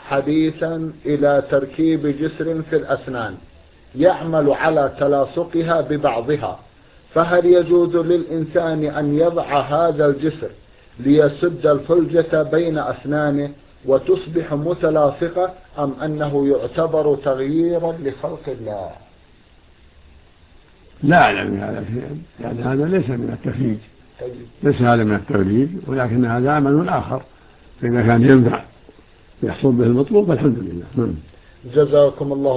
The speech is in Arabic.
حديثا إلى تركيب جسر في الأسنان يعمل على تلاصقها ببعضها، فهل يجوز للإنسان أن يضع هذا الجسر ليسد الفلجة بين أسنانه وتصبح متلاصقة، أم أنه يعتبر تغييرا لخلق الله؟ لا أعلم هذا شيئا، يعني هذا ليس من التخريج، ليس هذا من التخريج، ولكن هذا عمل آخر، فإذا كان ينفع يحصل به المطلوب فالحمد لله. جزاكم الله